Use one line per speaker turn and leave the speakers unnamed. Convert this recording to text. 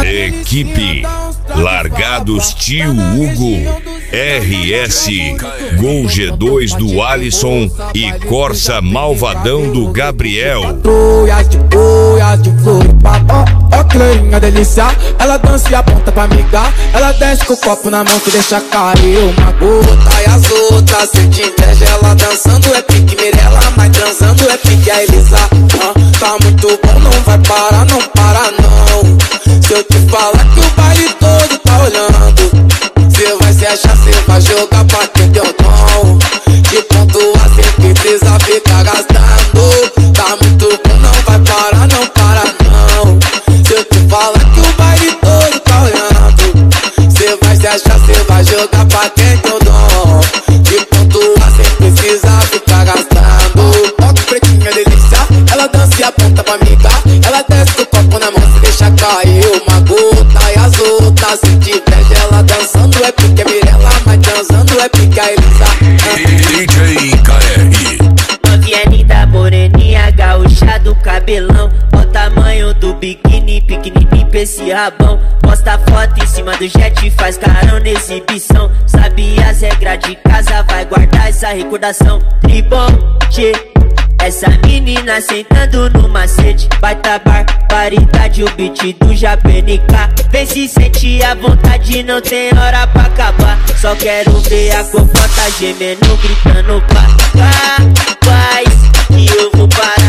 Equipe Largados Tio Hugo, RS, Gol G2 do Alisson e Corsa Malvadão do Gabriel.
Ó que loirinha delícia, ela dança e aponta pra amigar. Ela desce com o copo na mão que deixa cair uma gota. E as outras sente inveja, ela dançando é pique Mirella, mas transando é pique a Elisa. Tá muito bom, não vai parar, não para não. Se eu te falar que o baile todo tá olhando, cê vai se achar, cê vai jogar pra quem deu dom. De ponto a cê precisa ficar gastando. Tá muito bom, não vai parar, não para não. Se eu te falar que o baile todo tá olhando, cê vai se achar, cê vai jogar pra quem deu dom. De ponto a cê precisa ficar gastando. Ó que pretinha delícia, ela dança e aponta pra amigar. Ela desce com o copo na mão, se deixa cair uma gota. E as outras sente inveja, ela dançando é pique Mirella, mas transando é pique a Elisa.
DJ KR.
Novinha linda, moreninha, gaúcha do cabelão. Ó o tamanho do biquíni, pequenininho pra esse rabão. Posta foto em cima do jet, faz carão na exibição. Sabe as regras de casa, vai guardar essa recordação. Tribom, tchê, essa menina sentando no macete. Baita barbaridade, o beat do JPNK. Vem se sentir à vontade, não tem hora pra acabar. Só quero ver a cocota gemendo, gritando pá, pá, paz, que eu vou parar.